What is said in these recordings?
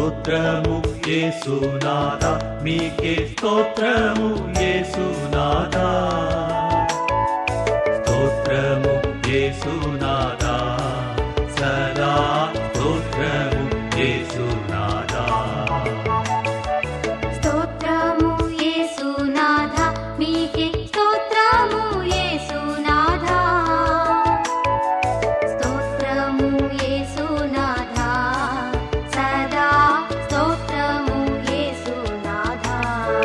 స్తోత్రము యేసునాథా, మీకే స్తోత్రము యేసునాథా. స్తోత్రము యేసునాథా, సదా స్తోత్రము యేసునాథా. స్తోత్రము యేసునాథా, మీకే స్తోత్రము యేసునాథా. స్తోత్రము యేసునాథా, సదా స్తోత్రము యేసునాథా.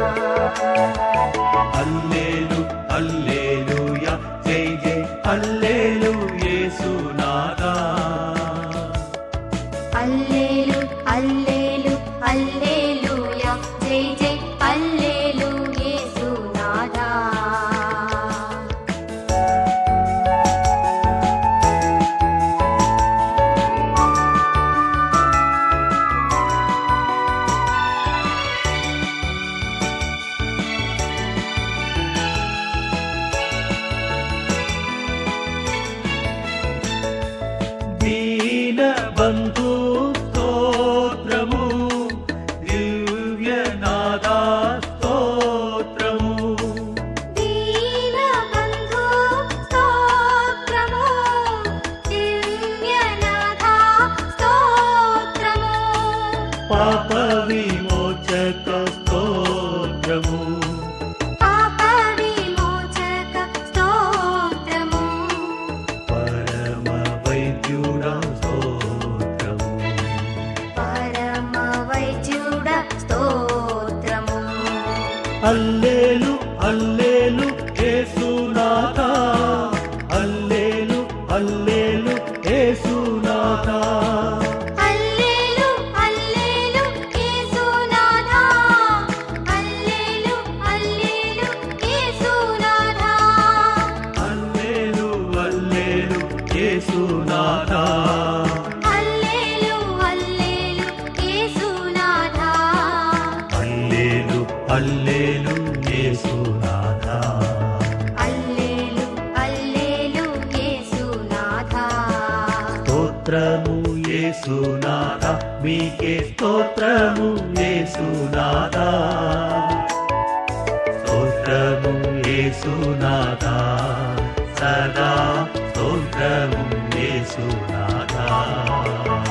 హల్లెలూ హల్లెలూయా, జై జై హల్లెలూ యేసునాథా. హల్లెలూ హల్లెలూ హల్లెలూయా, జై జై హల్లెలూ యేసునాథా. దీనబంధు స్తోత్రము, దివ్యనాథా స్తోత్రము. దీనబంధు స్తోత్రము, దివ్యనాథా స్తోత్రము. పాప విమోచక స్తోత్రము, పాప విమోచక స్తోత్రము. పరమ వైద్యుడా స్తోత్రము. పరమ వైద్యుడ స్తోత్రము. హల్లెలూ హల్లెలూ యేసునాథా, హల్లెలూ హల్లెలూ యేసునాథా. హల్లెలూ హల్లెలూ యేసునాథా, హల్లెలూ హల్లెలూ యేసునాథా. హల్లెలూ హల్లెలూ యేసునాథా. హల్లెలూ హల్లెలూ యేసునాథా. హల్లెలూ హల్లెలూ యేసునాథా. హల్లెలూ హల్లెలూ యేసునాథా. స్తోత్రము యేసునాథా, మీకే స్తోత్రము యేసునాథా. స్తోత్రము యేసునాథా, సదా స్తోత్రము యేసునాథా.